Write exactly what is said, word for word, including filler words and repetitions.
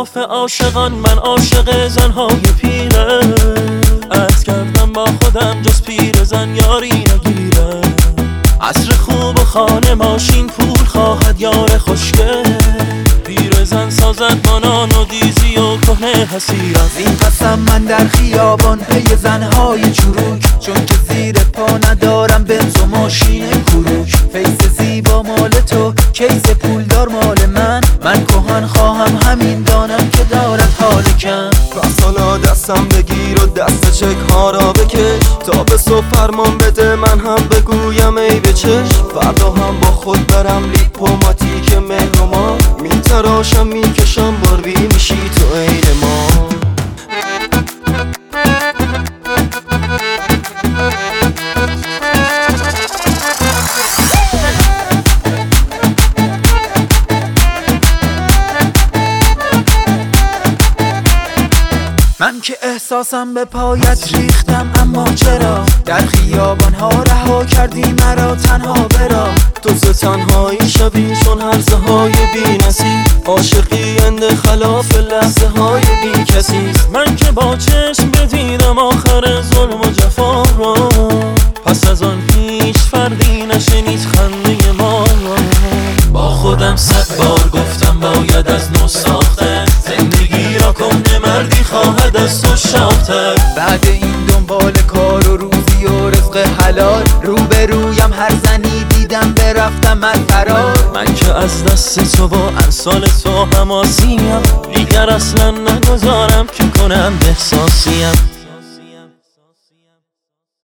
خلاف عاشقان من عاشق زنهای پیره، عهد کردم با خودم جز پیر زن یاری نگیره. عصر خوب و خانه ماشین پول خواهد یار خوشگل، پیر زن سازد مانان و دیزی و کهنه حسیرم. این قسم من در خیابان پی زنهای چروک، چون که زیر پا ندارم بنز و ماشین کروک. فیس زیبا مال تو، کیس پولدار مال من، من کهن خواهم همین دانم که دارد حال کم. پس حالا دستم بگیر و دست چک ها را بکش، تا به صبح فرمان بده من هم بگویم ای به چشم. فردا هم با خود برم لیپوماتیک مهر و ما، میتراشم میکشم باربی میشی تو عین ما. من که احساسم به پایت ریختم، اما چرا در خیابان ها رها کردی مرا تنها برا؟ تو ز تنهایی شبی چون هرزه های بی نصیب، عاشقی اند خلاف لحظه های بی کسیست. من که با چشم بدیدم آخر ظلم و جفا را، پس از آن هیچ فردی نشنید خنده ما را. با خودم صد بار گفتم باید از نو ساخته، زندگی را کهنه مردی خواهد از تو شاختر. بعد این دنبال کار و روزی و رزق حلال، روبرویم هر زنی دیدم برفتم من فرار. من که از دست تو با امثال تو هماسیم، دیگر اصلا نگذارم که کنم احساسیم.